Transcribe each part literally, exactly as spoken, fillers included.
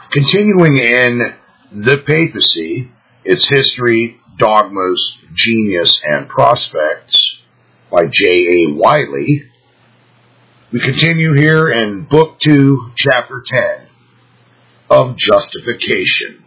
Continuing in The Papacy, Its History, Dogmas, Genius, and Prospects by J A Wiley, we continue here in Book two, Chapter ten, of Justification.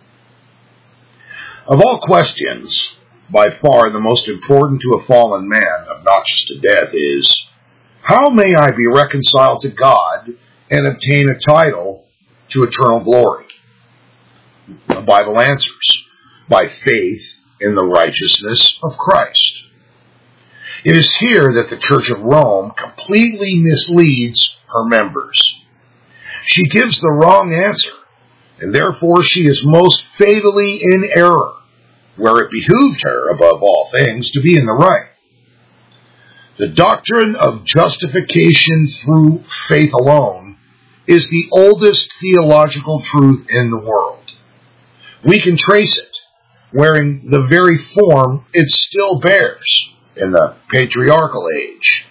Of all questions, by far the most important to a fallen man, obnoxious to death, is, how may I be reconciled to God and obtain a title to eternal glory? The Bible answers, by faith in the righteousness of Christ. It is here that the Church of Rome completely misleads her members. She gives the wrong answer, and therefore she is most fatally in error, where it behooved her, above all things, to be in the right. The doctrine of justification through faith alone is the oldest theological truth in the world. We can trace it, wearing the very form it still bears in the patriarchal age.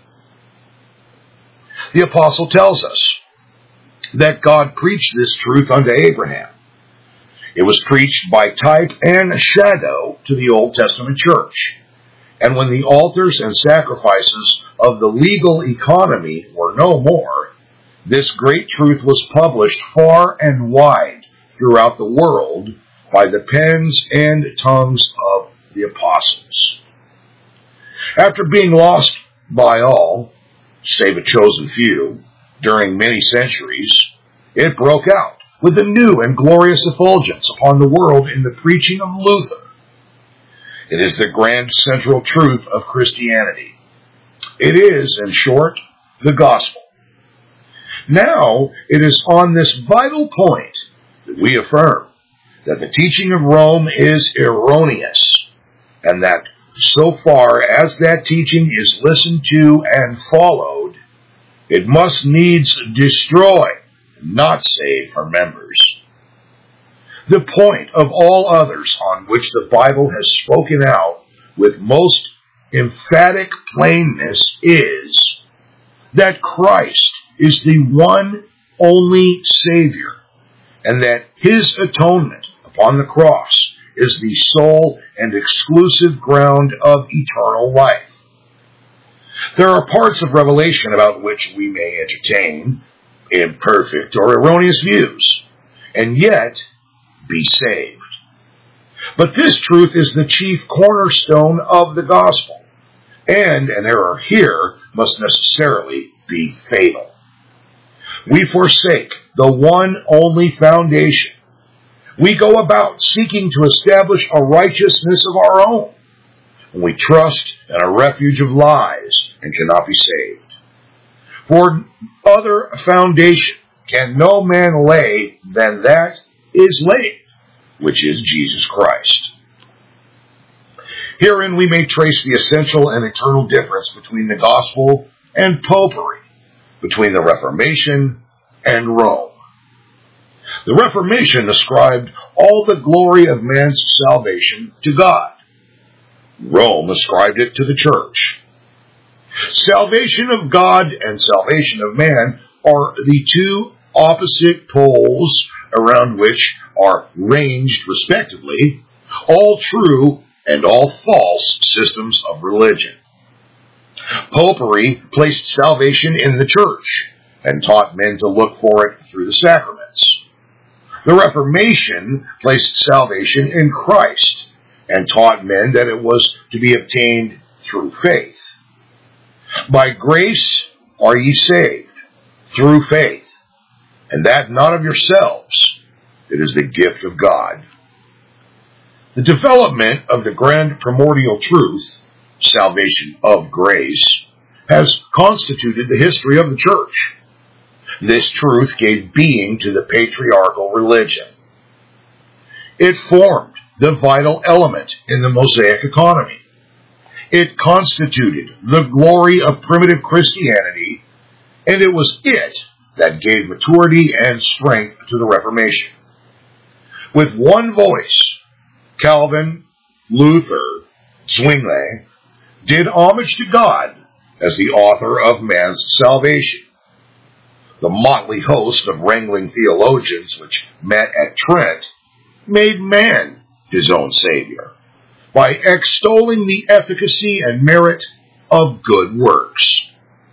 The apostle tells us that God preached this truth unto Abraham. It was preached by type and shadow to the Old Testament church. And when the altars and sacrifices of the legal economy were no more, this great truth was published far and wide throughout the world by the pens and tongues of the apostles. After being lost by all, save a chosen few, during many centuries, it broke out with a new and glorious effulgence upon the world in the preaching of Luther. It is the grand central truth of Christianity. It is, in short, the gospel. Now, it is on this vital point that we affirm that the teaching of Rome is erroneous, and that so far as that teaching is listened to and followed, it must needs destroy, not save her members. The point of all others on which the Bible has spoken out with most emphatic plainness is that Christ is the one only Savior, and that His atonement upon the cross is the sole and exclusive ground of eternal life. There are parts of Revelation about which we may entertain imperfect or erroneous views, and yet be saved. But this truth is the chief cornerstone of the gospel, and an error here must necessarily be fatal. We forsake the one only foundation. We go about seeking to establish a righteousness of our own, and we trust in a refuge of lies and cannot be saved. For other foundation can no man lay than that is laid, which is Jesus Christ. Herein we may trace the essential and eternal difference between the gospel and popery, between the Reformation and Rome. The Reformation ascribed all the glory of man's salvation to God. Rome ascribed it to the church. Salvation of God and salvation of man are the two opposite poles around which are ranged, respectively, all true and all false systems of religion. Popery placed salvation in the church and taught men to look for it through the sacraments. The Reformation placed salvation in Christ and taught men that it was to be obtained through faith. By grace are ye saved, through faith, and that not of yourselves. It is the gift of God. The development of the grand primordial truth, salvation of grace, has constituted the history of the church. This truth gave being to the patriarchal religion. It formed the vital element in the Mosaic economy. It constituted the glory of primitive Christianity, and it was it that gave maturity and strength to the Reformation. With one voice, Calvin, Luther, Zwingli did homage to God as the author of man's salvation. The motley host of wrangling theologians which met at Trent made man his own Savior by extolling the efficacy and merit of good works.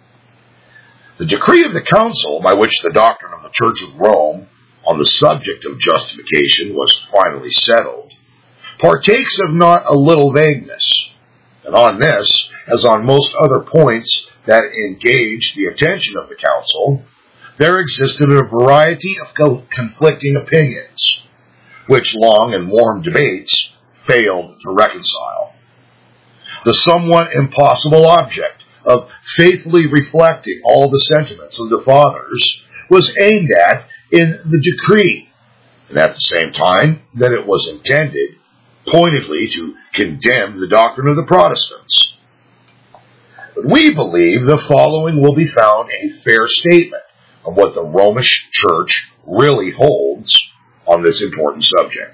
The decree of the council by which the doctrine of the Church of Rome on the subject of justification was finally settled partakes of not a little vagueness, and on this, as on most other points that engaged the attention of the council, there existed a variety of co- conflicting opinions, which long and warm debates failed to reconcile. The somewhat impossible object of faithfully reflecting all the sentiments of the Fathers was aimed at in the decree, and at the same time that it was intended pointedly to condemn the doctrine of the Protestants. But we believe the following will be found a fair statement of what the Romish Church really holds on this important subject.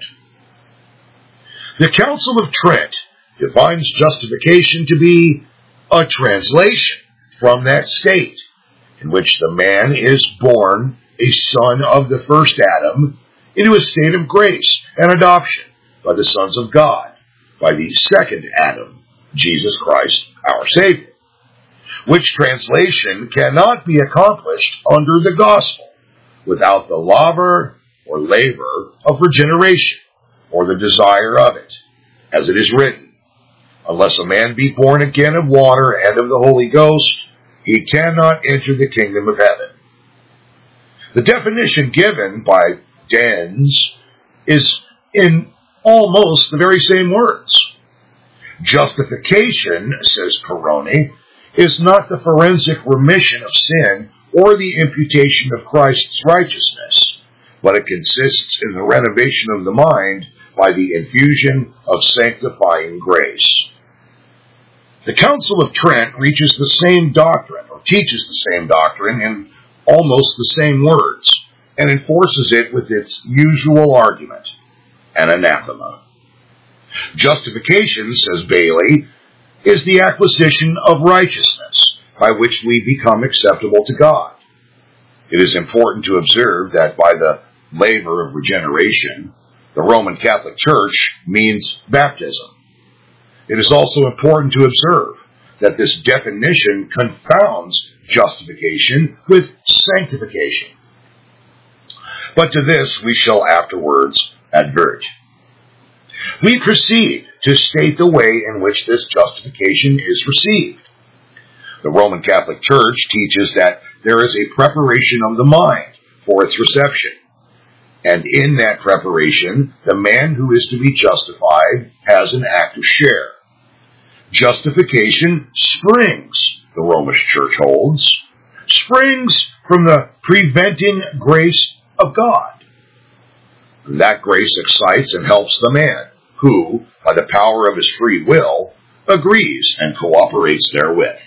The Council of Trent defines justification to be a translation from that state in which the man is born a son of the first Adam into a state of grace and adoption by the sons of God, by the second Adam, Jesus Christ, our Savior, which translation cannot be accomplished under the gospel without the laver or labor of regeneration, or the desire of it, as it is written, unless a man be born again of water and of the Holy Ghost, he cannot enter the kingdom of heaven. The definition given by Dens is in almost the very same words. Justification, says Peroni, is not the forensic remission of sin or the imputation of Christ's righteousness, but it consists in the renovation of the mind by the infusion of sanctifying grace. The Council of Trent reaches the same doctrine, or teaches the same doctrine in almost the same words, and enforces it with its usual argument, an anathema. Justification, says Bailey, is the acquisition of righteousness by which we become acceptable to God. It is important to observe that by the labor of regeneration, the Roman Catholic Church means baptism. It is also important to observe that this definition confounds justification with sanctification. But to this we shall afterwards advert. We proceed to state the way in which this justification is received. The Roman Catholic Church teaches that there is a preparation of the mind for its reception, and in that preparation, the man who is to be justified has an active share. Justification springs, the Romish Church holds, springs from the preventing grace of God. That grace excites and helps the man, who, by the power of his free will, agrees and cooperates therewith.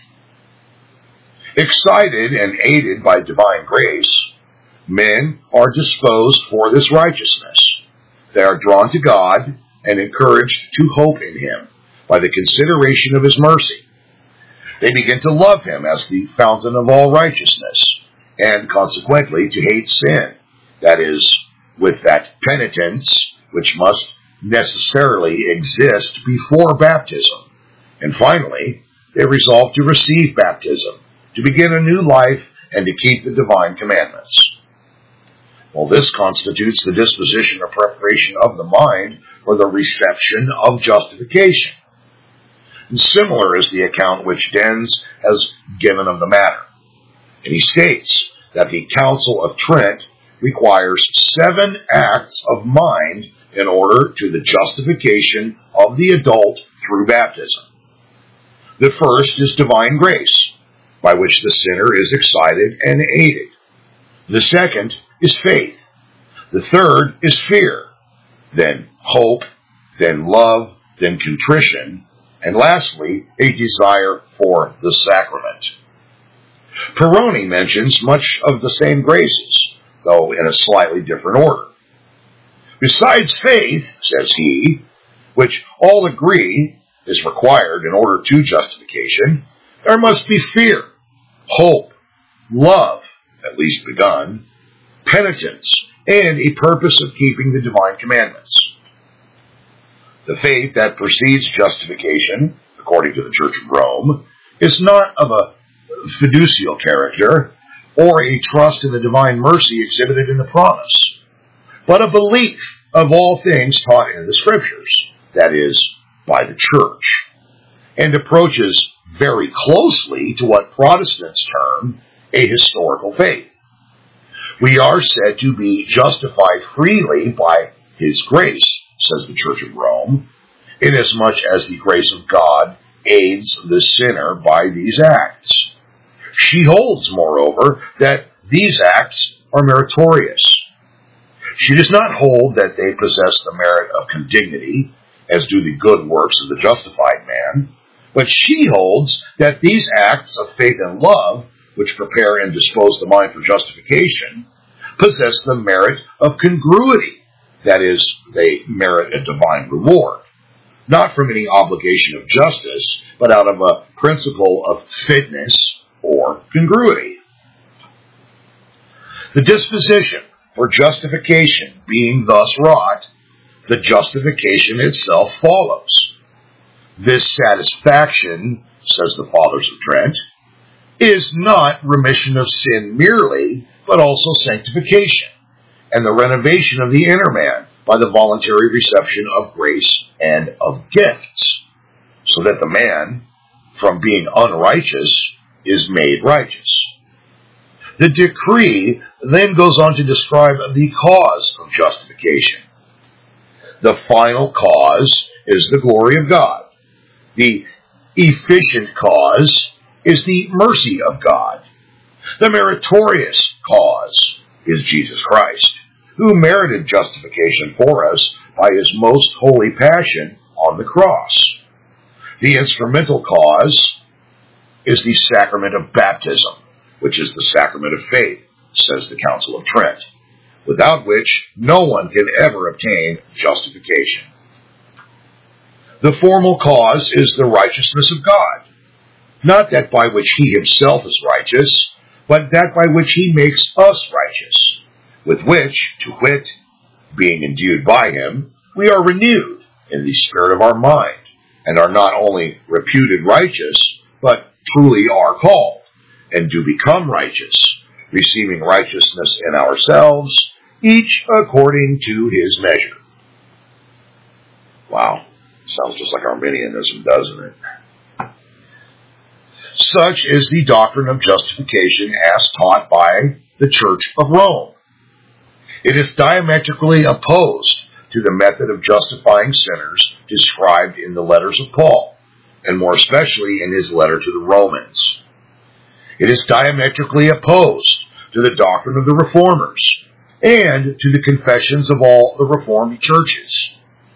Excited and aided by divine grace, men are disposed for this righteousness. They are drawn to God and encouraged to hope in Him by the consideration of His mercy. They begin to love Him as the fountain of all righteousness, and consequently to hate sin, that is, with that penitence which must necessarily exist before baptism. And finally, they resolve to receive baptism, to begin a new life, and to keep the divine commandments. Well, this constitutes the disposition or preparation of the mind for the reception of justification. And similar is the account which Dens has given of the matter. And he states that the Council of Trent requires seven acts of mind in order to the justification of the adult through baptism. The first is divine grace, by which the sinner is excited and aided. The second is faith. The third is fear. Then hope, then love, then contrition, and lastly, a desire for the sacrament. Peroni mentions much of the same graces, though in a slightly different order. Besides faith, says he, which all agree is required in order to justification, there must be fear, hope, love, at least begun, penitence, and a purpose of keeping the divine commandments. The faith that precedes justification, according to the Church of Rome, is not of a fiducial character or a trust in the divine mercy exhibited in the promise, but a belief of all things taught in the Scriptures, that is, by the Church, and approaches very closely to what Protestants term a historical faith. We are said to be justified freely by His grace, says the Church of Rome, inasmuch as the grace of God aids the sinner by these acts. She holds, moreover, that these acts are meritorious. She does not hold that they possess the merit of condignity, as do the good works of the justified man, but she holds that these acts of faith and love, which prepare and dispose the mind for justification, possess the merit of congruity, that is, they merit a divine reward, not from any obligation of justice, but out of a principle of fitness or congruity. The disposition for justification being thus wrought, the justification itself follows. This satisfaction, says the Fathers of Trent, is not remission of sin merely, but also sanctification, and the renovation of the inner man by the voluntary reception of grace and of gifts, so that the man, from being unrighteous, is made righteous. The decree then goes on to describe the cause of justification. The final cause is the glory of God. The efficient cause is the mercy of God. The meritorious cause is Jesus Christ, who merited justification for us by His most holy passion on the cross. The instrumental cause is the sacrament of baptism, which is the sacrament of faith, says the Council of Trent, without which no one can ever obtain justification. The formal cause is the righteousness of God, not that by which He Himself is righteous, but that by which He makes us righteous, with which, to wit, being endued by Him, we are renewed in the spirit of our mind, and are not only reputed righteous, but truly are called, and do become righteous, receiving righteousness in ourselves, each according to his measure. Wow, sounds just like Arminianism, doesn't it? Such is the doctrine of justification as taught by the Church of Rome. It is diametrically opposed to the method of justifying sinners described in the letters of Paul, and more especially in his letter to the Romans. It is diametrically opposed to the doctrine of the Reformers, and to the confessions of all the Reformed churches.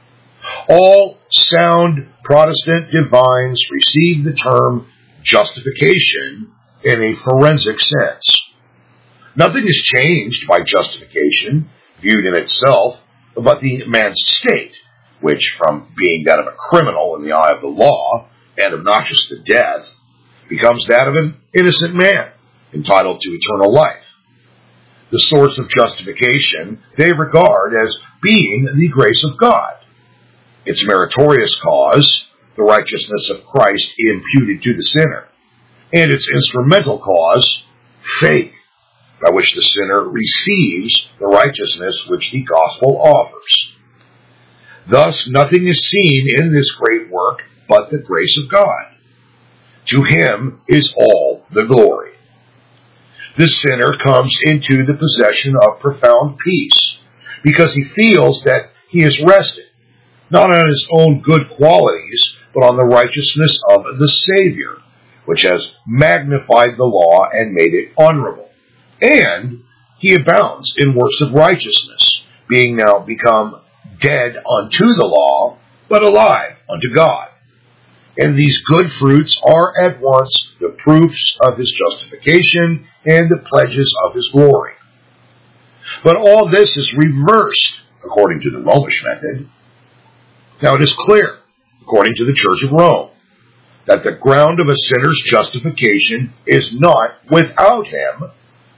All sound Protestant divines receive the term justification in a forensic sense. Nothing is changed by justification, viewed in itself, but the man's state, which, from being that of a criminal in the eye of the law, and obnoxious to death, becomes that of an innocent man, entitled to eternal life. The source of justification they regard as being the grace of God. Its meritorious cause, the righteousness of Christ imputed to the sinner, and its instrumental cause, faith, by which the sinner receives the righteousness which the gospel offers. Thus, nothing is seen in this great work but the grace of God. To Him is all the glory. The sinner comes into the possession of profound peace, because he feels that he is rested, not on his own good qualities, but on the righteousness of the Savior, which has magnified the law and made it honorable. And he abounds in works of righteousness, being now become dead unto the law, but alive unto God. And these good fruits are at once the proofs of his justification and the pledges of his glory. But all this is reversed according to the Romish method. Now it is clear, according to the Church of Rome, that the ground of a sinner's justification is not without him,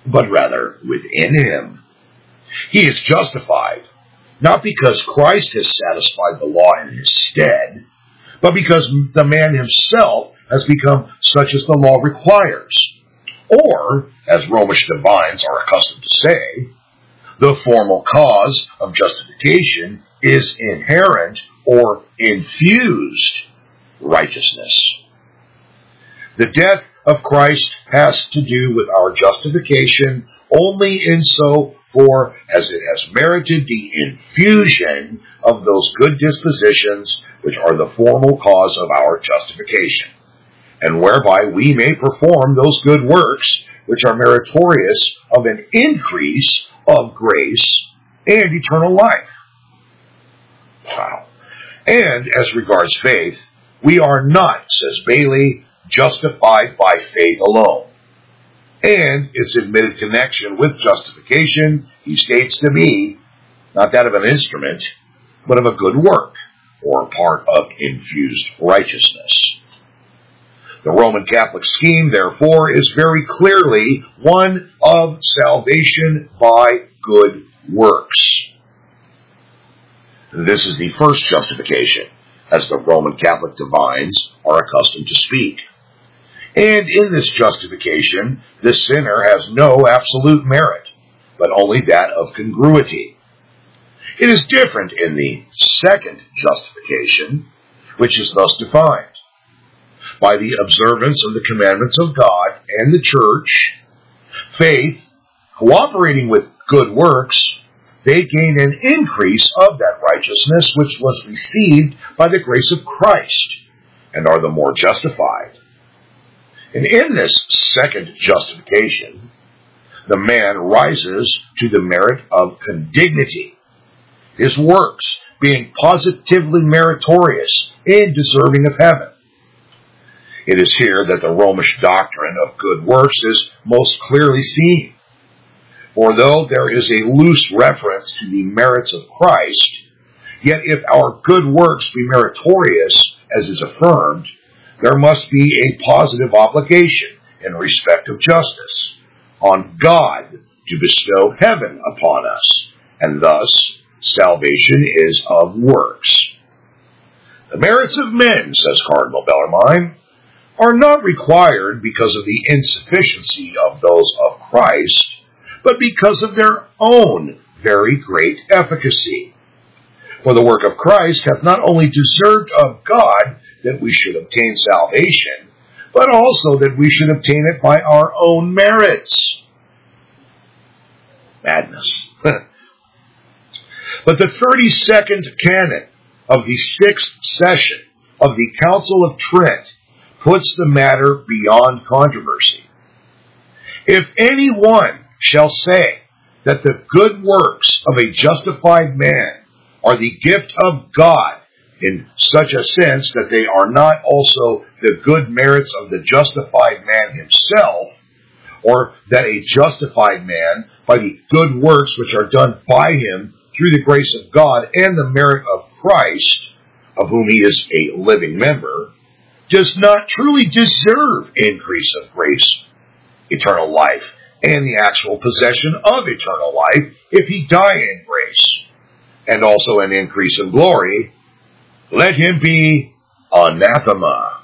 but rather within him. He is justified, not because Christ has satisfied the law in his stead, but because the man himself has become such as the law requires. Or, as Romish divines are accustomed to say, the formal cause of justification is inherent or infused righteousness. The death of Christ has to do with our justification only in so far as it has merited the infusion of those good dispositions which are the formal cause of our justification, and whereby we may perform those good works which are meritorious of an increase of grace and eternal life. Wow. And as regards faith, we are not, says Bailey, justified by faith alone. And its admitted connection with justification, he states to be, not that of an instrument, but of a good work, or part of infused righteousness. The Roman Catholic scheme, therefore, is very clearly one of salvation by good works. This is the first justification, as the Roman Catholic divines are accustomed to speak. And in this justification, the sinner has no absolute merit, but only that of congruity. It is different in the second justification, which is thus defined. By the observance of the commandments of God and the Church, faith, cooperating with good works, they gain an increase of that righteousness which was received by the grace of Christ, and are the more justified. And in this second justification, the man rises to the merit of condignity, his works being positively meritorious and deserving of heaven. It is here that the Romish doctrine of good works is most clearly seen. For though there is a loose reference to the merits of Christ, yet if our good works be meritorious, as is affirmed, there must be a positive obligation in respect of justice on God to bestow heaven upon us, and thus salvation is of works. The merits of men, says Cardinal Bellarmine, are not required because of the insufficiency of those of Christ, but because of their own very great efficacy. For the work of Christ hath not only deserved of God that we should obtain salvation, but also that we should obtain it by our own merits. Madness. But the thirty-second canon of the sixth session of the Council of Trent puts the matter beyond controversy. If any one shall say that the good works of a justified man are the gift of God in such a sense that they are not also the good merits of the justified man himself, or that a justified man, by the good works which are done by him through the grace of God and the merit of Christ, of whom he is a living member, does not truly deserve increase of grace, eternal life, and the actual possession of eternal life if he die in grace, and also an increase of glory, let him be anathema.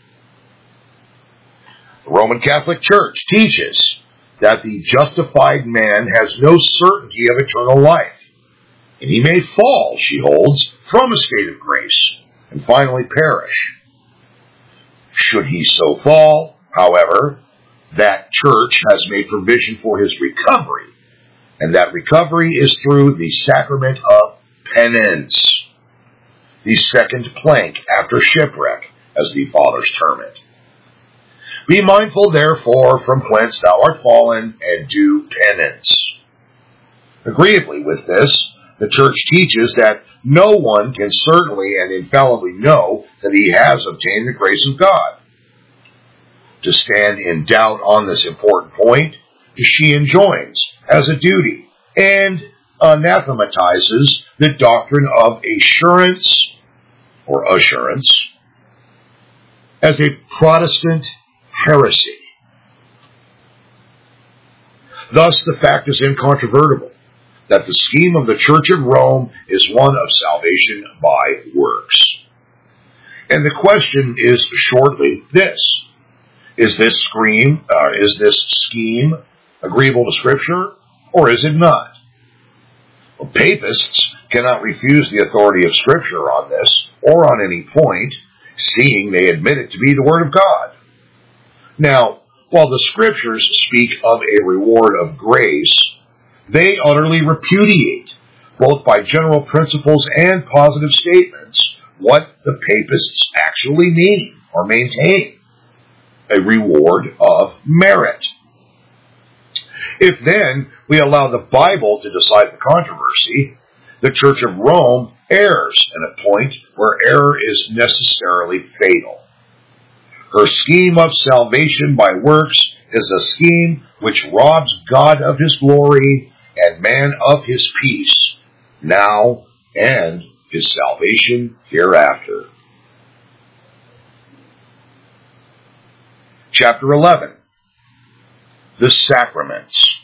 The Roman Catholic Church teaches that the justified man has no certainty of eternal life, and he may fall, she holds, from a state of grace, and finally perish. Should he so fall, however, that church has made provision for his recovery, and that recovery is through the sacrament of penance, the second plank after shipwreck, as the fathers term it. Be mindful, therefore, from whence thou art fallen, and do penance. Agreeably with this, the Church teaches that no one can certainly and infallibly know that he has obtained the grace of God. To stand in doubt on this important point, she enjoins as a duty and anathematizes the doctrine of assurance or assurance as a Protestant heresy. Thus, the fact is incontrovertible that the scheme of the Church of Rome is one of salvation by works. And the question is shortly this: Is this scheme, uh, is this scheme agreeable to Scripture, or is it not? Well, papists cannot refuse the authority of Scripture on this, or on any point, seeing they admit it to be the Word of God. Now, while the Scriptures speak of a reward of grace, they utterly repudiate, both by general principles and positive statements, what the papists actually mean or maintain: a reward of merit. If then we allow the Bible to decide the controversy, the Church of Rome errs at a point where error is necessarily fatal. Her scheme of salvation by works is a scheme which robs God of His glory and man of his peace, now and his salvation hereafter. Chapter eleven. The Sacraments.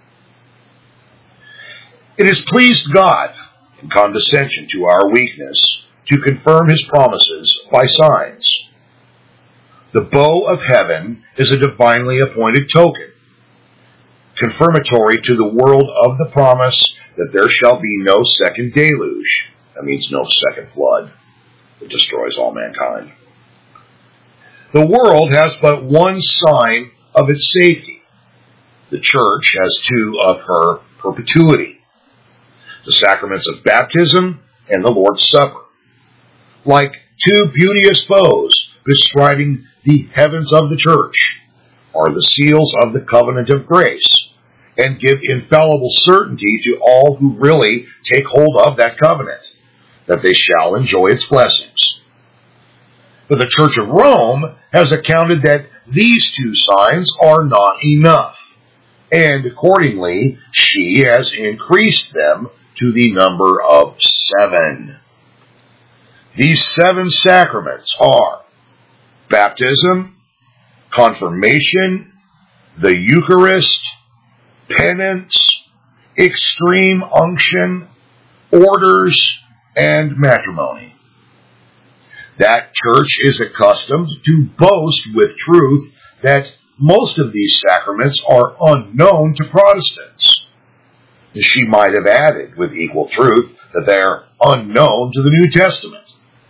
It has pleased God, in condescension to our weakness, to confirm His promises by signs. The bow of heaven is a divinely appointed token, confirmatory to the world of the promise that there shall be no second deluge. That means no second flood that destroys all mankind. The world has but one sign of its safety. The Church has two of her perpetuity: the sacraments of baptism and the Lord's Supper. Like two beauteous bows bestriding the heavens of the Church are the seals of the covenant of grace, and give infallible certainty to all who really take hold of that covenant, that they shall enjoy its blessings. But the Church of Rome has accounted that these two signs are not enough, and accordingly she has increased them to the number of seven. These seven sacraments are baptism, confirmation, the Eucharist, penance, extreme unction, orders, and matrimony. That Church is accustomed to boast with truth that most of these sacraments are unknown to Protestants. She might have added with equal truth that they are unknown to the New Testament.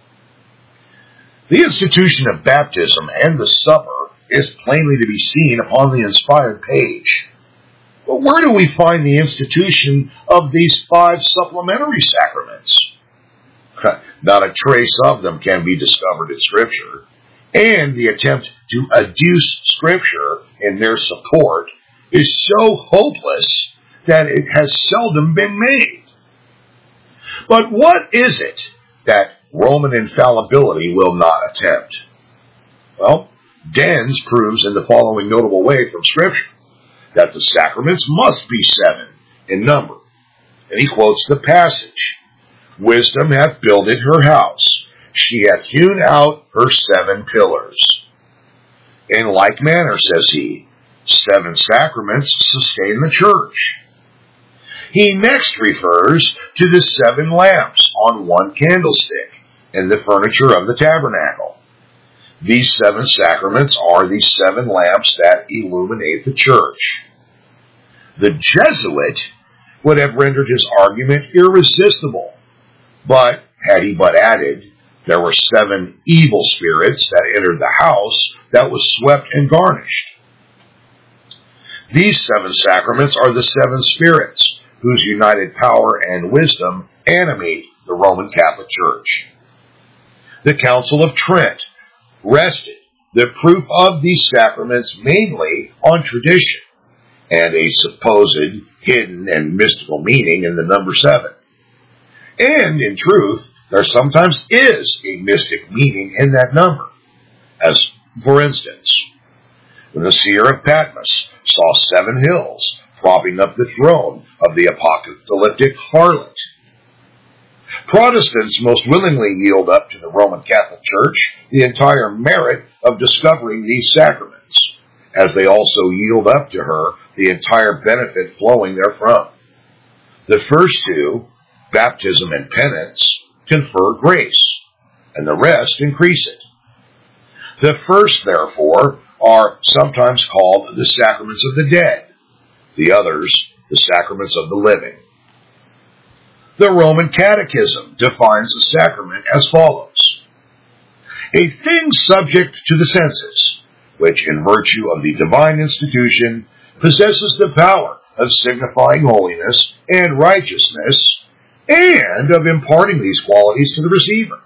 The institution of baptism and the supper is plainly to be seen upon the inspired page. But where do we find the institution of these five supplementary sacraments? Not a trace of them can be discovered in Scripture, and the attempt to adduce Scripture in their support is so hopeless that it has seldom been made. But what is it that Roman infallibility will not attempt? Well, Dens proves in the following notable way from Scripture that the sacraments must be seven in number. And he quotes the passage: "Wisdom hath builded her house, she hath hewn out her seven pillars." In like manner, says he, seven sacraments sustain the Church. He next refers to the seven lamps on one candlestick in the furniture of the tabernacle. These seven sacraments are the seven lamps that illuminate the Church. The Jesuit would have rendered his argument irresistible, but had he but added, there were seven evil spirits that entered the house that was swept and garnished. These seven sacraments are the seven spirits whose united power and wisdom animate the Roman Catholic Church. The Council of Trent rested the proof of these sacraments mainly on tradition and a supposed hidden and mystical meaning in the number seven. And, in truth, there sometimes is a mystic meaning in that number. As, for instance, when the seer of Patmos saw seven hills propping up the throne of the apocalyptic harlot. Protestants most willingly yield up to the Roman Catholic Church the entire merit of discovering these sacraments, as they also yield up to her the entire benefit flowing therefrom. The first two, baptism and penance, confer grace, and the rest increase it. The first, therefore, are sometimes called the sacraments of the dead, the others, the sacraments of the living. The Roman Catechism defines the sacrament as follows: a thing subject to the senses, which in virtue of the divine institution possesses the power of signifying holiness and righteousness, and of imparting these qualities to the receiver.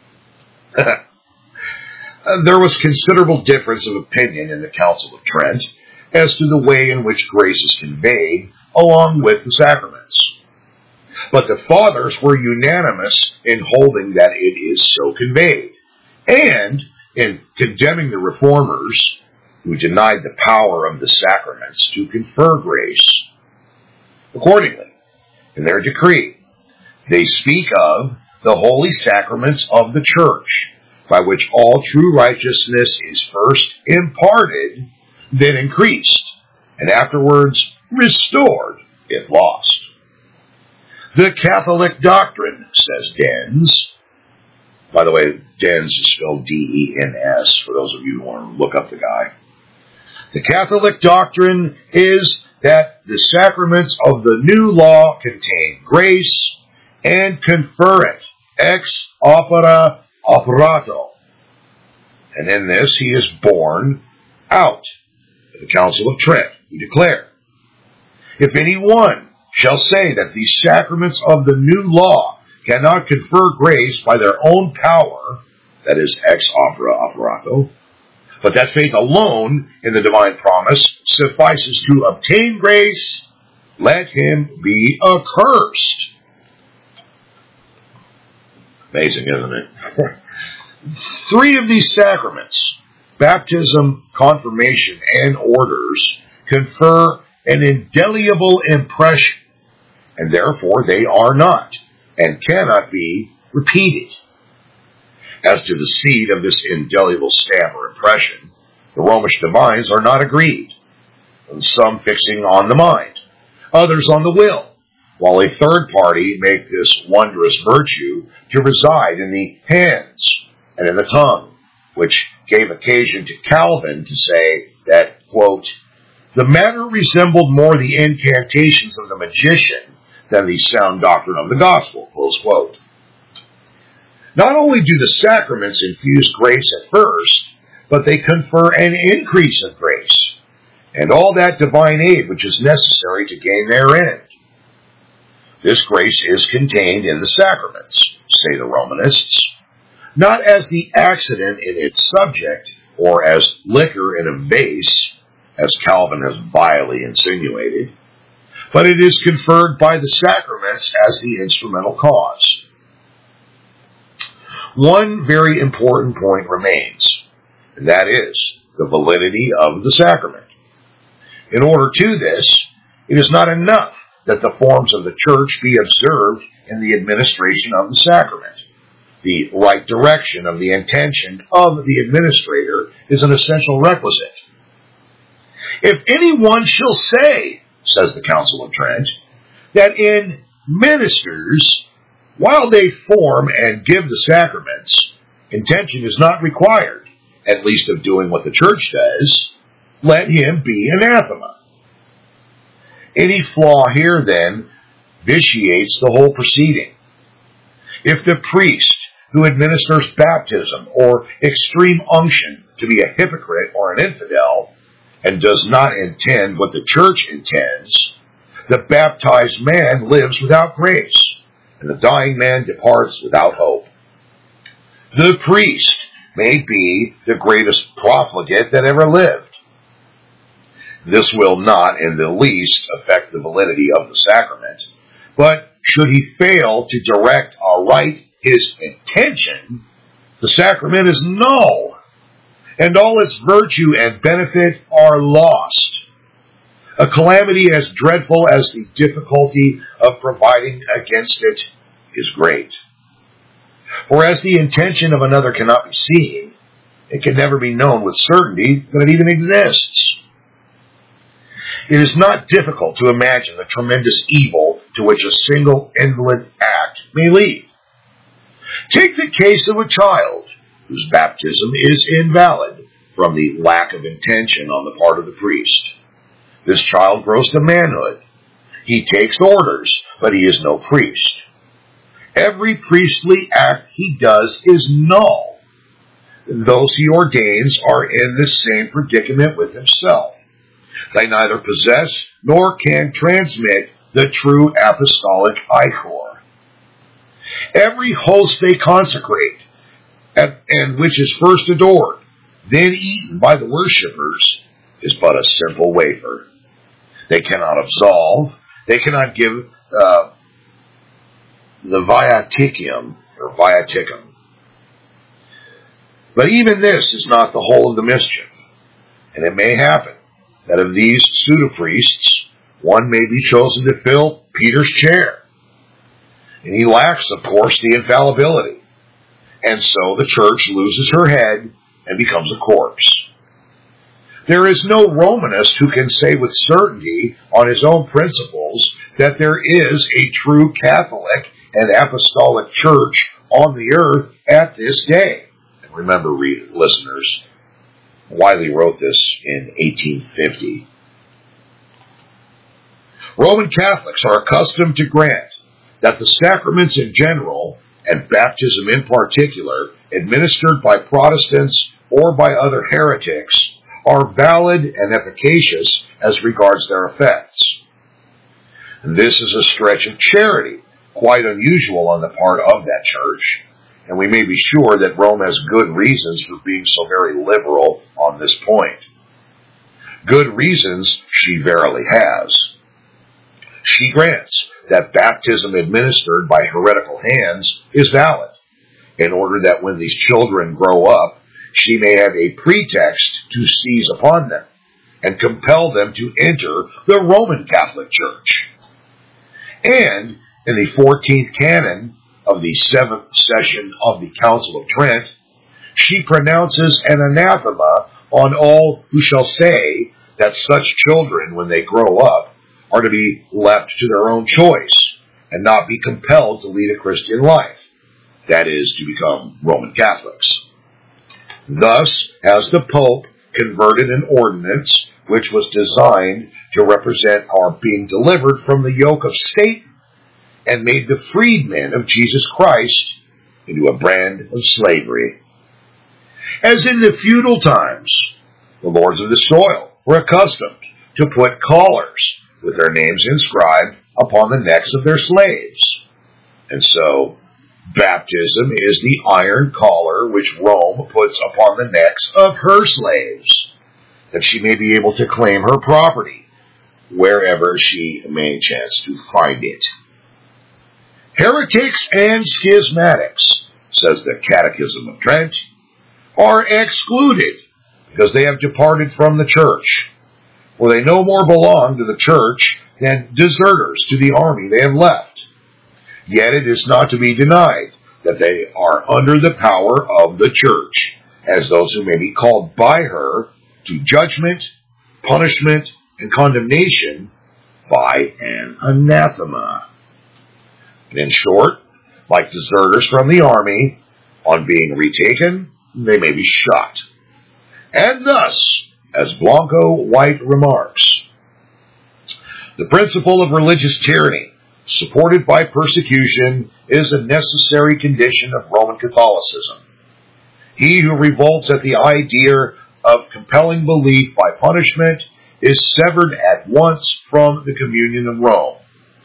There was considerable difference of opinion in the Council of Trent as to the way in which grace is conveyed along with the sacraments. But the Fathers were unanimous in holding that it is so conveyed, and in condemning the Reformers who denied the power of the sacraments to confer grace. Accordingly, in their decree, they speak of the holy sacraments of the Church, by which all true righteousness is first imparted, then increased, and afterwards restored if lost. The Catholic doctrine, says Dens, by the way, Dens is spelled D E N S, for those of you who want to look up the guy. The Catholic doctrine is that the sacraments of the new law contain grace and confer it ex opere operato. And in this he is borne out. The Council of Trent, who declare, if any one shall say that the sacraments of the new law cannot confer grace by their own power, that is ex opere operato, but that faith alone in the divine promise suffices to obtain grace, let him be accursed. Amazing, isn't it? Three of these sacraments, baptism, confirmation, and orders, confer an indelible impression, and therefore they are not, and cannot be, repeated. As to the seed of this indelible stamp or impression, the Romish divines are not agreed, some fixing on the mind, others on the will, while a third party make this wondrous virtue to reside in the hands and in the tongue, which gave occasion to Calvin to say that, quote, the matter resembled more the incantations of the magician than the sound doctrine of the gospel, close quote. Not only do the sacraments infuse grace at first, but they confer an increase of grace, and all that divine aid which is necessary to gain their end. This grace is contained in the sacraments, say the Romanists, not as the accident in its subject, or as liquor in a vase, as Calvin has vilely insinuated, but it is conferred by the sacraments as the instrumental cause. One very important point remains, and that is the validity of the sacrament. In order to this, it is not enough that the forms of the Church be observed in the administration of the sacrament. The right direction of the intention of the administrator is an essential requisite. If anyone shall say, says the Council of Trent, that in ministers, while they form and give the sacraments, intention is not required, at least of doing what the Church does, let him be anathema. Any flaw here, then, vitiates the whole proceeding. If the priest who administers baptism or extreme unction to be a hypocrite or an infidel, and does not intend what the Church intends, the baptized man lives without grace, and the dying man departs without hope. The priest may be the greatest profligate that ever lived. This will not in the least affect the validity of the sacrament, but should he fail to direct aright his intention, the sacrament is null, and all its virtue and benefit are lost. A calamity as dreadful as the difficulty of providing against it is great. For as the intention of another cannot be seen, it can never be known with certainty that it even exists. It is not difficult to imagine the tremendous evil to which a single indolent act may lead. Take the case of a child whose baptism is invalid from the lack of intention on the part of the priest. This child grows to manhood. He takes orders, but he is no priest. Every priestly act he does is null. Those he ordains are in the same predicament with himself. They neither possess nor can transmit the true apostolic ichor. Every host they consecrate, and which is first adored, then eaten by the worshippers, is but a simple wafer. They cannot absolve. They cannot give uh, the viaticum, or viaticum. But even this is not the whole of the mischief, and it may happen that of these pseudo-priests, one may be chosen to fill Peter's chair. And he lacks, of course, the infallibility. And so the church loses her head and becomes a corpse. There is no Romanist who can say with certainty on his own principles that there is a true Catholic and Apostolic Church on the earth at this day. And remember, read, listeners, Wiley wrote this in eighteen fifty. Roman Catholics are accustomed to grant that the sacraments in general, and baptism in particular, administered by Protestants or by other heretics, are valid and efficacious as regards their effects. And this is a stretch of charity, quite unusual on the part of that church, and we may be sure that Rome has good reasons for being so very liberal on this point. Good reasons she verily has. She grants that baptism administered by heretical hands is valid, in order that when these children grow up, she may have a pretext to seize upon them and compel them to enter the Roman Catholic Church. And in the fourteenth canon of the seventh session of the Council of Trent, she pronounces an anathema on all who shall say that such children, when they grow up, are to be left to their own choice and not be compelled to lead a Christian life, that is, to become Roman Catholics. Thus has the Pope converted an ordinance which was designed to represent our being delivered from the yoke of Satan and made the freedmen of Jesus Christ into a brand of slavery. As in the feudal times, the lords of the soil were accustomed to put collars with their names inscribed upon the necks of their slaves. And so, baptism is the iron collar which Rome puts upon the necks of her slaves, that she may be able to claim her property wherever she may chance to find it. Heretics and schismatics, says the Catechism of Trent, are excluded because they have departed from the church, for they no more belong to the church than deserters to the army they have left. Yet it is not to be denied that they are under the power of the church, as those who may be called by her to judgment, punishment, and condemnation by an anathema. And in short, like deserters from the army, on being retaken, they may be shot. And thus, as Blanco White remarks, the principle of religious tyranny, supported by persecution, is a necessary condition of Roman Catholicism. He who revolts at the idea of compelling belief by punishment is severed at once from the communion of Rome.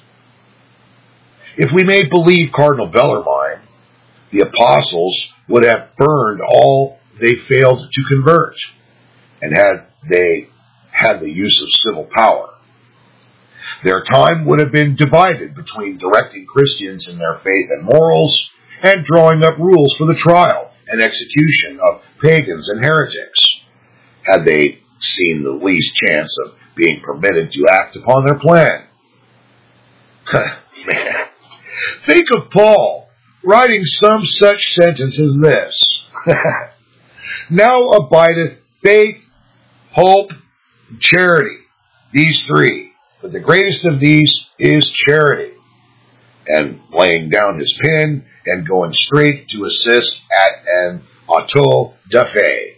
If we may believe Cardinal Bellarmine, the apostles would have burned all they failed to convert, and had they had the use of civil power. Their time would have been divided between directing Christians in their faith and morals and drawing up rules for the trial and execution of pagans and heretics, had they seen the least chance of being permitted to act upon their plan. Man, think of Paul writing some such sentence as this. Now abideth faith, hope, and charity, these three, but the greatest of these is charity. And laying down his pen and going straight to assist at an auto da fe.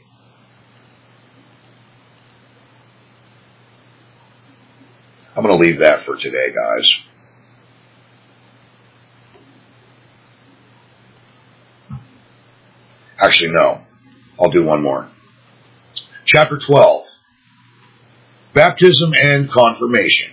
I'm going to leave that for today, guys. Actually, no. I'll do one more. Chapter twelve. Baptism and Confirmation.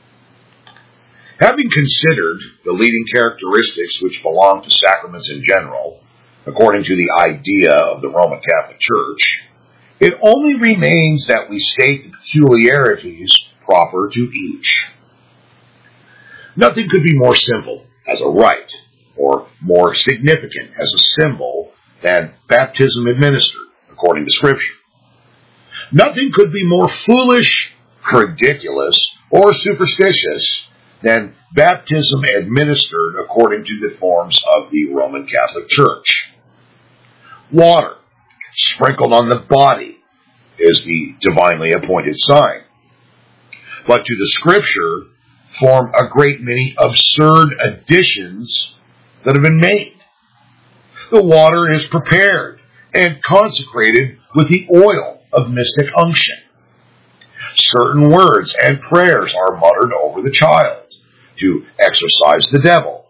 Having considered the leading characteristics which belong to sacraments in general, according to the idea of the Roman Catholic Church, it only remains that we state the peculiarities proper to each. Nothing could be more simple as a rite, or more significant as a symbol, than baptism administered, according to Scripture. Nothing could be more foolish, ridiculous, or superstitious than baptism administered according to the forms of the Roman Catholic Church. Water sprinkled on the body is the divinely appointed sign. But to the Scripture form a great many absurd additions that have been made. The water is prepared and consecrated with the oil of mystic unction. Certain words and prayers are muttered over the child to exorcise the devil.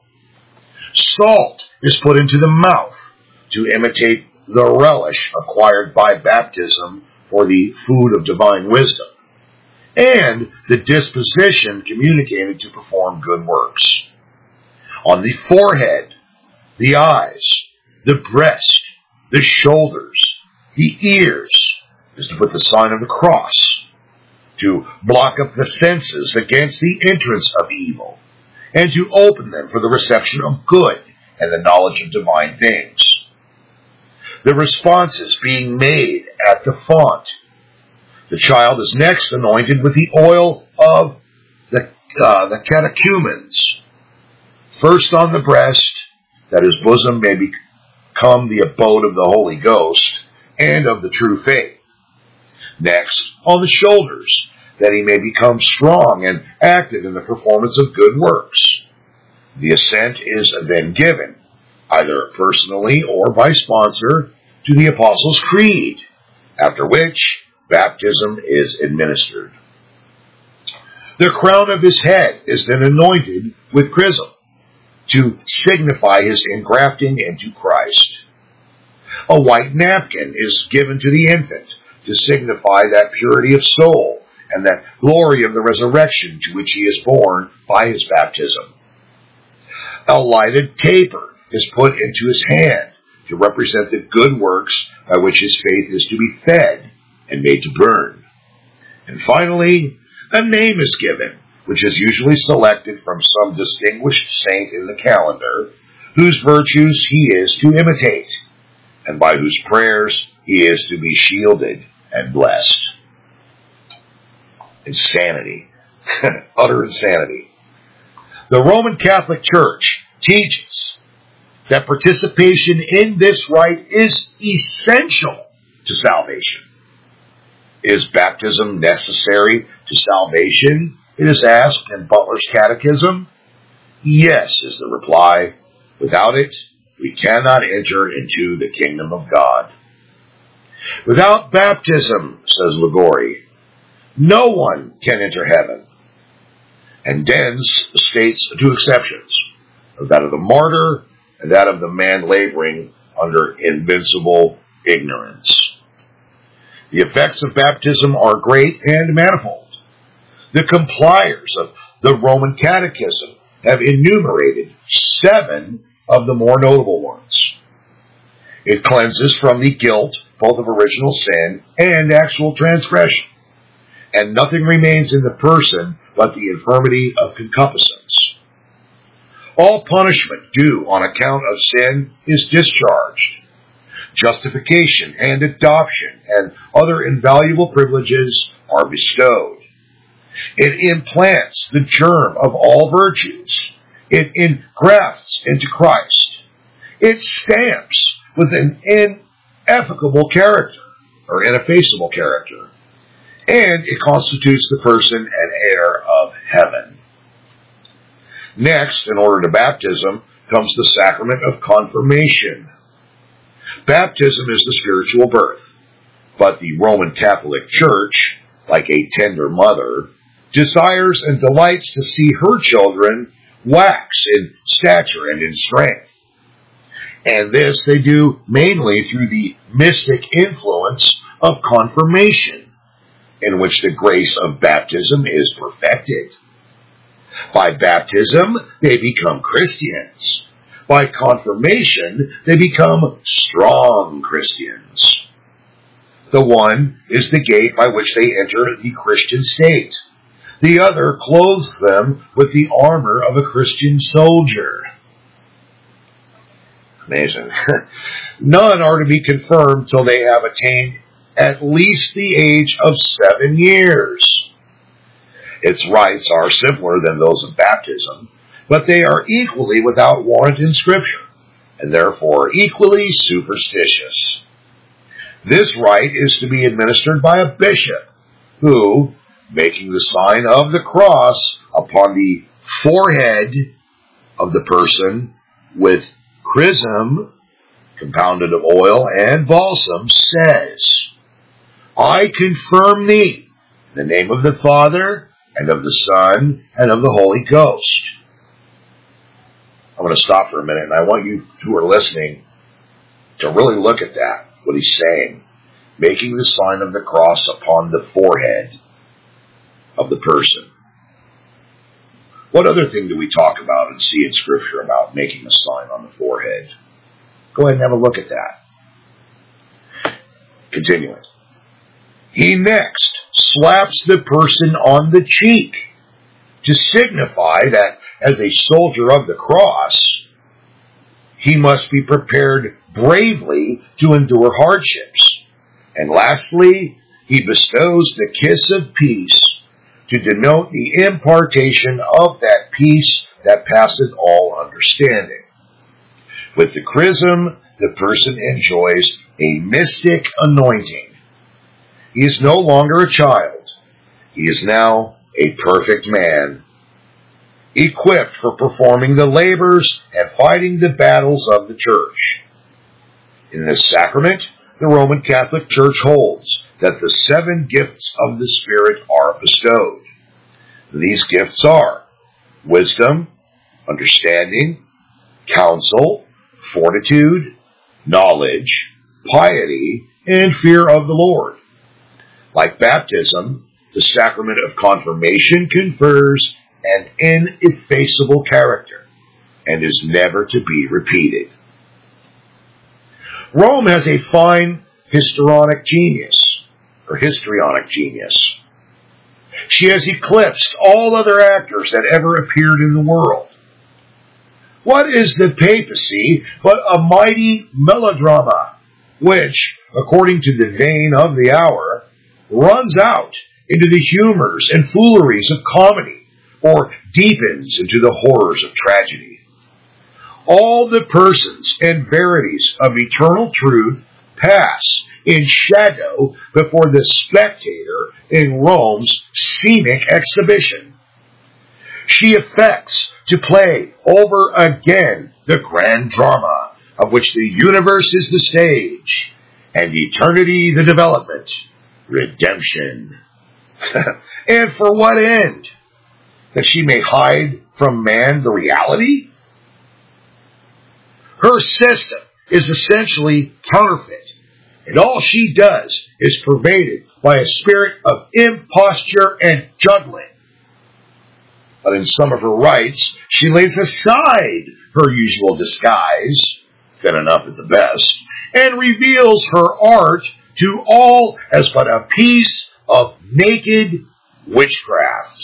Salt is put into the mouth to imitate the relish acquired by baptism for the food of divine wisdom, and the disposition communicated to perform good works. On the forehead, the eyes, the breast, the shoulders, the ears is to put the sign of the cross, to block up the senses against the entrance of evil, and to open them for the reception of good and the knowledge of divine things. The responses being made at the font. The child is next anointed with the oil of the, uh, the catechumens, first on the breast, that his bosom may become the abode of the Holy Ghost and of the true faith. Next, on the shoulders, that he may become strong and active in the performance of good works. The assent is then given, either personally or by sponsor, to the Apostles' Creed, after which baptism is administered. The crown of his head is then anointed with chrism, to signify his engrafting into Christ. A white napkin is given to the infant to signify that purity of soul and that glory of the resurrection to which he is born by his baptism. A lighted taper is put into his hand to represent the good works by which his faith is to be fed and made to burn. And finally, a name is given, which is usually selected from some distinguished saint in the calendar, whose virtues he is to imitate, and by whose prayers he is to be shielded and blessed. Insanity. Utter insanity. The Roman Catholic Church teaches that participation in this rite is essential to salvation. Is baptism necessary to salvation? It is asked in Butler's Catechism. Yes, is the reply. Without it, we cannot enter into the kingdom of God. Without baptism, says Ligori, no one can enter heaven. And Dens states two exceptions, that of the martyr and that of the man laboring under invincible ignorance. The effects of baptism are great and manifold. The compliers of the Roman Catechism have enumerated seven of the more notable ones. It cleanses from the guilt both of original sin and actual transgression, and nothing remains in the person but the infirmity of concupiscence. All punishment due on account of sin is discharged. Justification and adoption and other invaluable privileges are bestowed. It implants the germ of all virtues. It engrafts into Christ. It stamps with an ineffaceable character, or ineffaceable character. and it constitutes the person an heir of heaven. Next, in order to baptism, comes the sacrament of confirmation. Baptism is the spiritual birth, but the Roman Catholic Church, like a tender mother, desires and delights to see her children wax in stature and in strength. And this they do mainly through the mystic influence of confirmation, in which the grace of baptism is perfected. By baptism, they become Christians. By confirmation, they become strong Christians. The one is the gate by which they enter the Christian state. The other clothes them with the armor of a Christian soldier. Amazing. None are to be confirmed till they have attained at least the age of seven years. Its rites are simpler than those of baptism, but they are equally without warrant in Scripture, and therefore equally superstitious. This rite is to be administered by a bishop, who, making the sign of the cross upon the forehead of the person with chrism, compounded of oil and balsam, says, I confirm thee in the name of the Father, and of the Son, and of the Holy Ghost. I'm going to stop for a minute, and I want you who are listening to really look at that, what he's saying. Making the sign of the cross upon the forehead of the person. What other thing do we talk about and see in Scripture about making a sign on the forehead? Go ahead and have a look at that. Continuing. He next slaps the person on the cheek to signify that as a soldier of the cross, he must be prepared bravely to endure hardships. And lastly, he bestows the kiss of peace to denote the impartation of that peace that passeth all understanding. With the chrism, the person enjoys a mystic anointing. He is no longer a child. He is now a perfect man, equipped for performing the labors and fighting the battles of the church. In this sacrament, the Roman Catholic Church holds that the seven gifts of the Spirit are bestowed. These gifts are wisdom, understanding, counsel, fortitude, knowledge, piety, and fear of the Lord. Like baptism, the sacrament of confirmation confers an ineffaceable character and is never to be repeated. Rome has a fine histrionic genius, or histrionic genius. She has eclipsed all other actors that ever appeared in the world. What is the papacy but a mighty melodrama, which, according to the vein of the hour, runs out into the humors and fooleries of comedy, or deepens into the horrors of tragedy. All the persons and verities of eternal truth pass in shadow before the spectator in Rome's scenic exhibition. She affects to play over again the grand drama of which the universe is the stage, and eternity the development, redemption. And for what end? That she may hide from man the reality? Her system is essentially counterfeit, and all she does is pervaded by a spirit of imposture and juggling. But in some of her rites, she lays aside her usual disguise, thin enough at the best, and reveals her art to all as but a piece of naked witchcraft.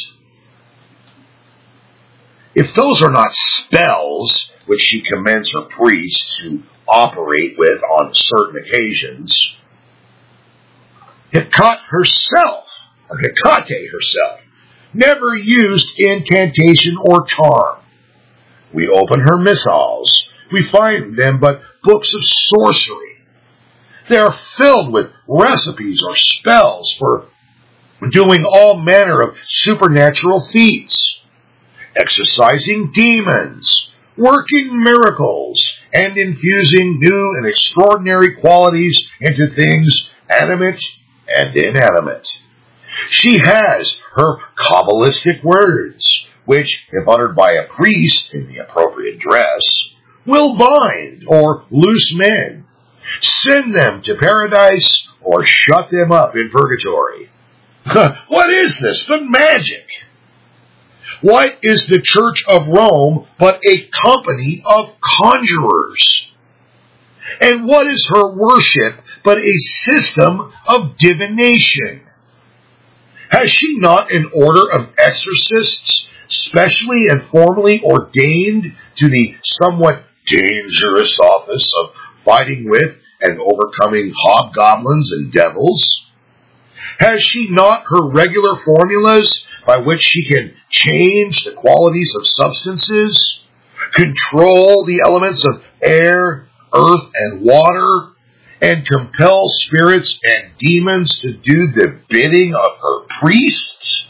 If those are not spells which she commands her priests to operate with on certain occasions, Hecate herself, or Hecate herself, never used incantation or charm. We open her missals. We find them but books of sorcery. They are filled with recipes or spells for doing all manner of supernatural feats, exorcising demons, working miracles, and infusing new and extraordinary qualities into things animate and inanimate. She has her Kabbalistic words, which, if uttered by a priest in the appropriate dress, will bind or loose men, send them to paradise, or shut them up in purgatory. What is this but magic? What is the Church of Rome but a company of conjurers? And what is her worship but a system of divination? Has she not an order of exorcists, specially and formally ordained to the somewhat dangerous office of fighting with and overcoming hobgoblins and devils? Has she not her regular formulas by which she can change the qualities of substances, control the elements of air, earth, and water, and compel spirits and demons to do the bidding of her priests?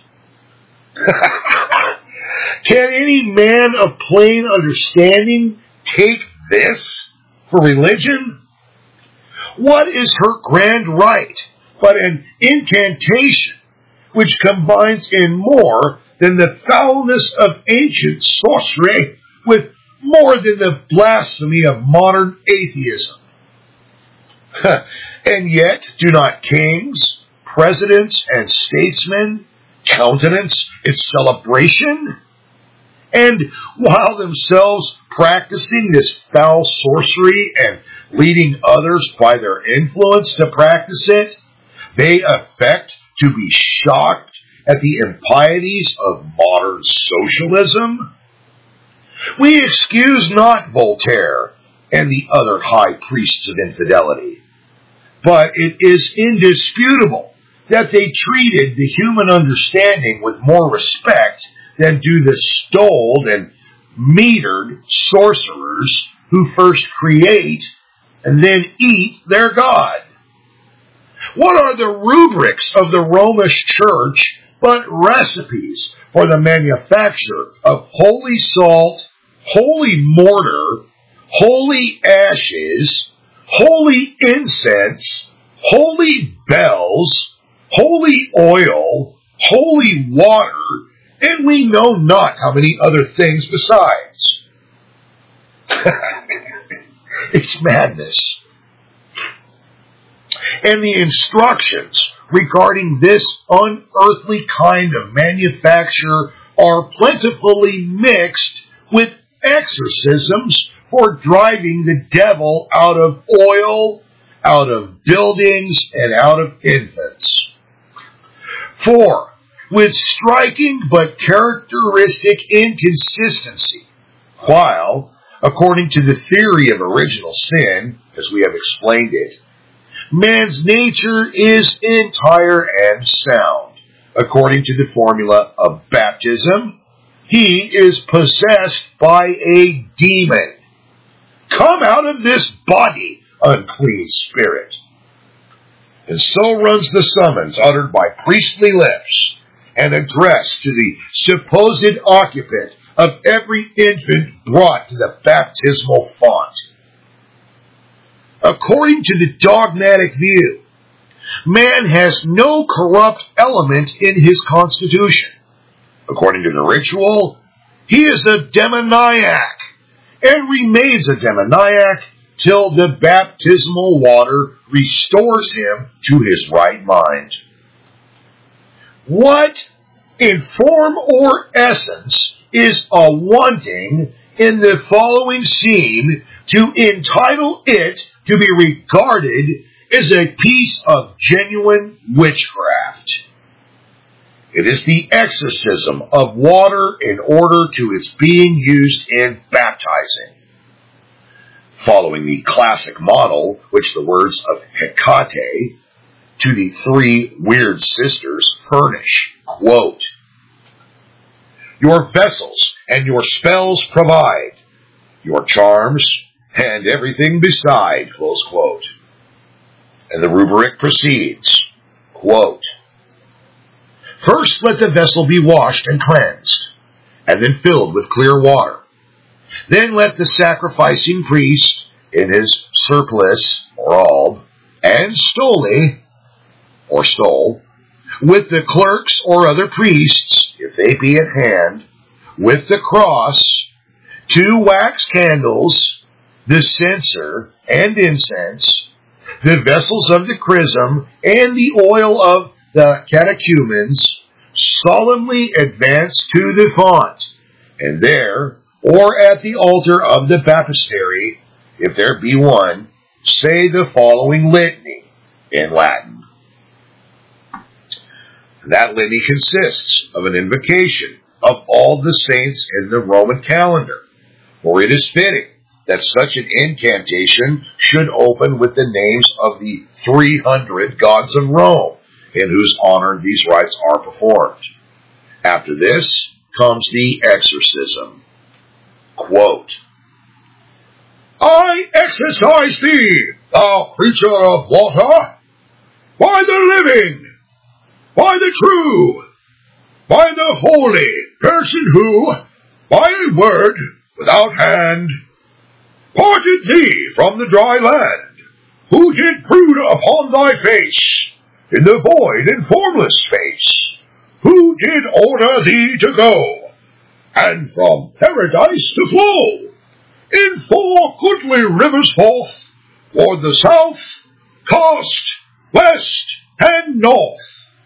Can any man of plain understanding take this for religion? What is her grand rite but an incantation which combines in more than the foulness of ancient sorcery with more than the blasphemy of modern atheism? And yet do not kings, presidents, and statesmen countenance its celebration? And while themselves practicing this foul sorcery and leading others by their influence to practice it, they affect to be shocked at the impieties of modern socialism? We excuse not Voltaire and the other high priests of infidelity, but it is indisputable that they treated the human understanding with more respect than do the stoled and metered sorcerers who first create and then eat their God. What are the rubrics of the Romish Church but recipes for the manufacture of holy salt, holy mortar, holy ashes, holy incense, holy bells, holy oil, holy water, and we know not how many other things besides? It's madness. And the instructions regarding this unearthly kind of manufacture are plentifully mixed with exorcisms for driving the devil out of oil, out of buildings, and out of infants. For, with striking but characteristic inconsistency, while, according to the theory of original sin, as we have explained it, man's nature is entire and sound, according to the formula of baptism, he is possessed by a demon. Come out of this body, unclean spirit. And so runs the summons uttered by priestly lips and addressed to the supposed occupant of every infant brought to the baptismal font. According to the dogmatic view, man has no corrupt element in his constitution. According to the ritual, he is a demoniac and remains a demoniac till the baptismal water restores him to his right mind. What, in form or essence, is a wanting in the following scene to entitle it to be regarded as a piece of genuine witchcraft? It is the exorcism of water in order to its being used in baptizing. Following the classic model, which the words of Hecate to the three weird sisters furnish, quote, your vessels and your spells provide, your charms and everything beside, close quote. And the rubric proceeds, quote, First let the vessel be washed and cleansed, and then filled with clear water. Then let the sacrificing priest, in his surplice, or alb, and stole, or stole, with the clerks or other priests, if they be at hand, with the cross, two wax candles, the censer and incense, the vessels of the chrism, and the oil of the catechumens, solemnly advance to the font, and there, or at the altar of the baptistery, if there be one, say the following litany in Latin. That litany consists of an invocation of all the saints in the Roman calendar, for it is fitting that such an incantation should open with the names of the three hundred gods of Rome, in whose honor these rites are performed. After this comes the exorcism. Quote, I exorcise thee, thou creature of water, by the living, by the true, by the holy person who, by a word without hand, parted thee from the dry land, who did brood upon thy face, in the void and formless space, who did order thee to go, and from paradise to flow, in four goodly rivers forth, toward the south, coast, west, and north.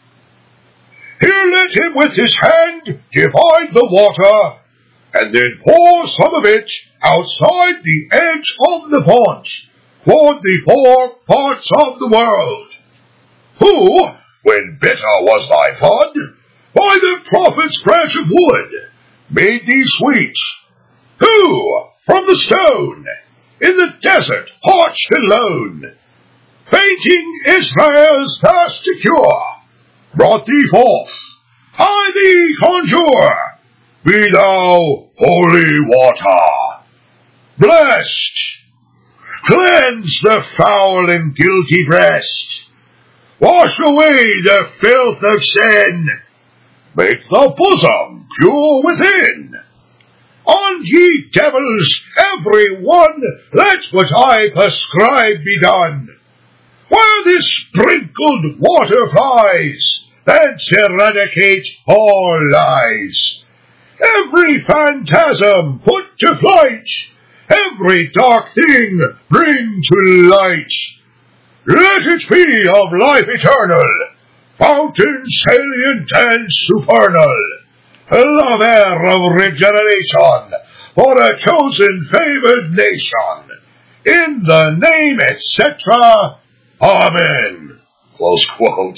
Here let him with his hand divide the water, and then pour some of it outside the edge of the font, toward the four parts of the world. Who, when bitter was thy flood, by the prophet's branch of wood, made thee sweet, who, from the stone, in the desert parched and lone, fainting Israel's thirst to cure, brought thee forth, I thee conjure, be thou holy water, blessed, cleanse the foul and guilty breast, wash away the filth of sin, make the bosom pure within. On ye devils, every one, let what I prescribe be done. Where this sprinkled water flies, thence eradicate all lies. Every phantasm put to flight, every dark thing bring to light. Let it be of life eternal, fountain salient and supernal, lover of regeneration, for a chosen favored nation. In the name, et cetera. Amen. Close quote.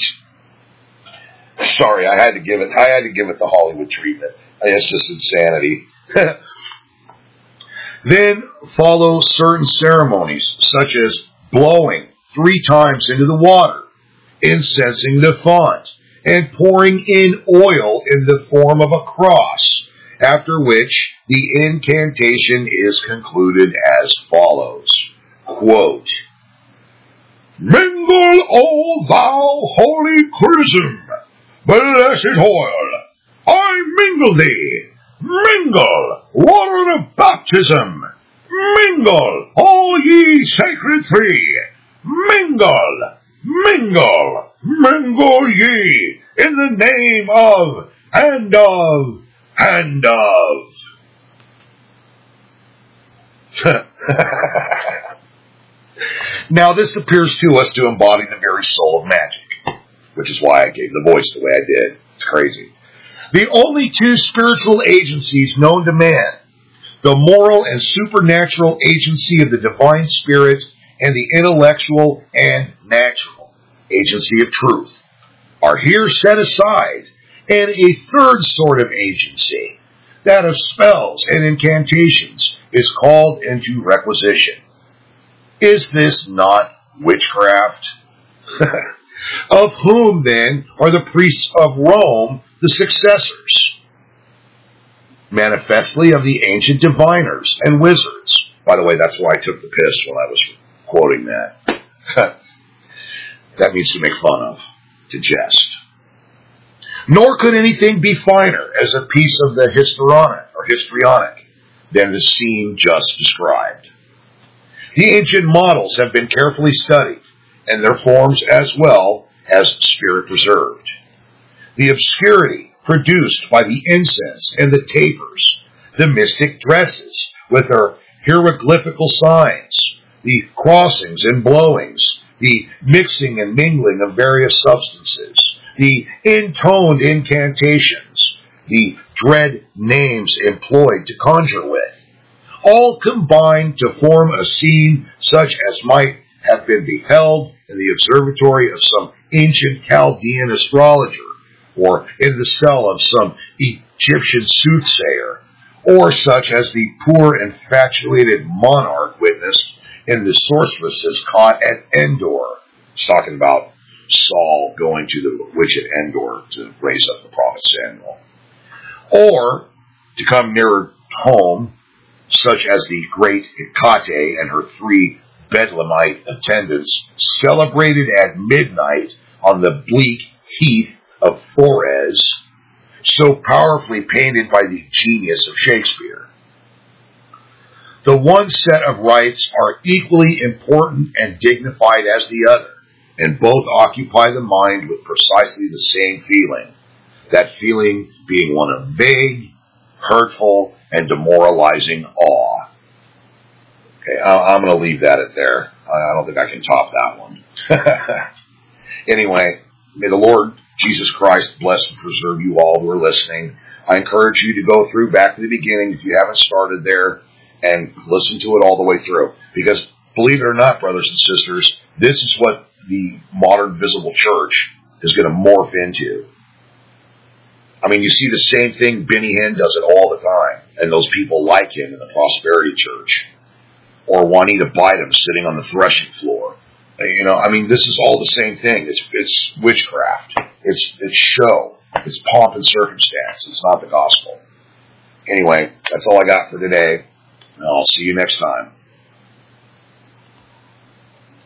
Sorry, I had to give it. I had to give it the Hollywood treatment. It's just insanity. Then follow certain ceremonies, such as blowing three times into the water, incensing the font, and pouring in oil in the form of a cross, after which the incantation is concluded as follows. Quote, mingle, O thou holy chrism, blessed oil, I mingle thee, mingle, water of baptism, mingle, all ye sacred three, mingle, mingle, mingle ye, in the name of, and of, and of. Now this appears to us to embody the very soul of magic, which is why I gave the voice the way I did. It's crazy. The only two spiritual agencies known to man, the moral and supernatural agency of the divine spirit and the intellectual and natural agency of truth, are here set aside, and a third sort of agency, that of spells and incantations, is called into requisition. Is this not witchcraft? Of whom, then, are the priests of Rome the successors? Manifestly of the ancient diviners and wizards. By the way, that's why I took the piss when I was quoting that. That means to make fun of, to jest. Nor could anything be finer as a piece of the histrionic or histrionic than the scene just described. The ancient models have been carefully studied, and their forms as well as spirit preserved. The obscurity produced by the incense and the tapers, the mystic dresses with their hieroglyphical signs, the crossings and blowings, the mixing and mingling of various substances, the intoned incantations, the dread names employed to conjure with, all combine to form a scene such as might have been beheld in the observatory of some ancient Chaldean astrologer, or in the cell of some Egyptian soothsayer, or such as the poor infatuated monarch witnessed in the sorceresses caught at Endor. He's talking about Saul going to the witch at Endor to raise up the prophet Samuel. Or, to come nearer home, such as the great Hecate and her three Bedlamite attendants celebrated at midnight on the bleak heath of Forez, so powerfully painted by the genius of Shakespeare. The one set of rites are equally important and dignified as the other, and both occupy the mind with precisely the same feeling, that feeling being one of vague, hurtful, and demoralizing awe. Okay, I'm going to leave that at there. I don't think I can top that one. Anyway, may the Lord Jesus Christ bless and preserve you all who are listening. I encourage you to go through back to the beginning if you haven't started there and listen to it all the way through. Because believe it or not, brothers and sisters, this is what the modern visible church is going to morph into. I mean, you see the same thing. Benny Hinn does it all the time. And those people like him in the prosperity church. Or Juanita Bynum sitting on the threshing floor. You know, I mean, this is all the same thing. It's it's witchcraft. It's it's show. It's pomp and circumstance. It's not the gospel. Anyway, that's all I got for today. And I'll see you next time.